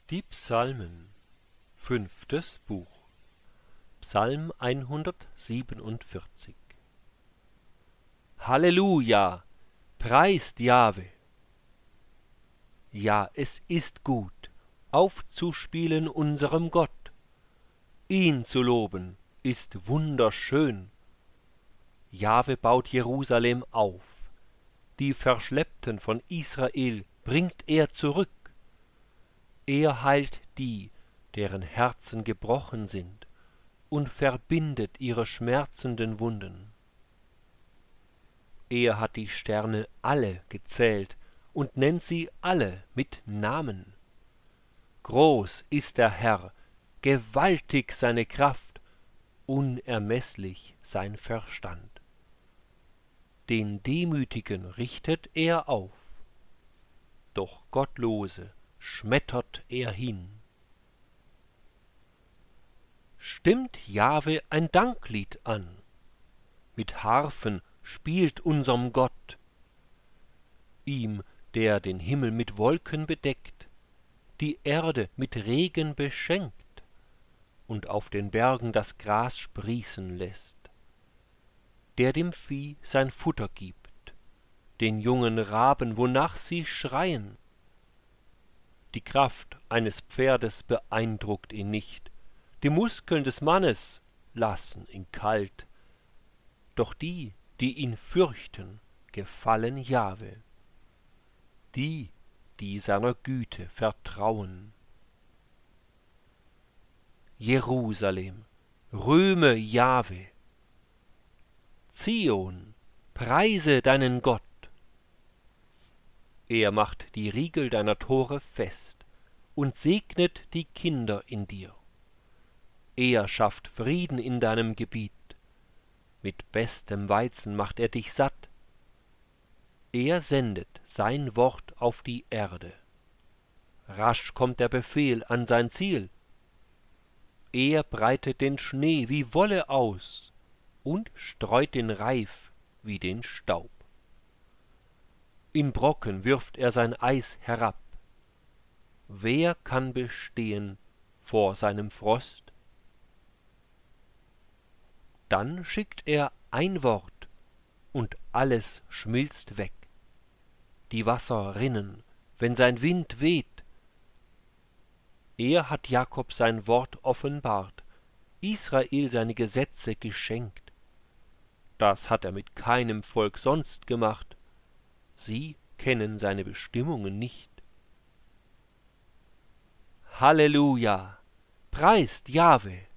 Die Psalmen. Fünftes Buch. Psalm 147. Halleluja! Preist Jahwe! Ja, es ist gut, aufzuspielen unserem Gott. Ihn zu loben ist wunderschön. Jahwe baut Jerusalem auf. Die Verschleppten von Israel bringt er zurück. Er heilt die, deren Herzen gebrochen sind, und verbindet ihre schmerzenden Wunden. Er hat die Sterne alle gezählt und nennt sie alle mit Namen. Groß ist der Herr, gewaltig seine Kraft, unermeßlich sein Verstand. Den Demütigen richtet er auf, doch Gottlose schmettert er hin. Stimmt Jahwe ein Danklied an, mit Harfen spielt unserm Gott, ihm, der den Himmel mit Wolken bedeckt, die Erde mit Regen beschenkt und auf den Bergen das Gras sprießen lässt, der dem Vieh sein Futter gibt, den jungen Raben, wonach sie schreien. Die Kraft eines Pferdes beeindruckt ihn nicht, die Muskeln des Mannes lassen ihn kalt, doch die, die ihn fürchten, gefallen Jahwe, die, die seiner Güte vertrauen. Jerusalem, rühme Jahwe, Zion, preise deinen Gott. Er macht die Riegel deiner Tore fest und segnet die Kinder in dir. Er schafft Frieden in deinem Gebiet, mit bestem Weizen macht er dich satt. Er sendet sein Wort auf die Erde. Rasch kommt der Befehl an sein Ziel. Er breitet den Schnee wie Wolle aus und streut den Reif wie den Staub. In Brocken wirft er sein Eis herab. Wer kann bestehen vor seinem Frost? Dann schickt er ein Wort, und alles schmilzt weg. Die Wasser rinnen, wenn sein Wind weht. Er hat Jakob sein Wort offenbart, Israel seine Gesetze geschenkt. Das hat er mit keinem Volk sonst gemacht. Sie kennen seine Bestimmungen nicht. Halleluja! Preist Jahwe!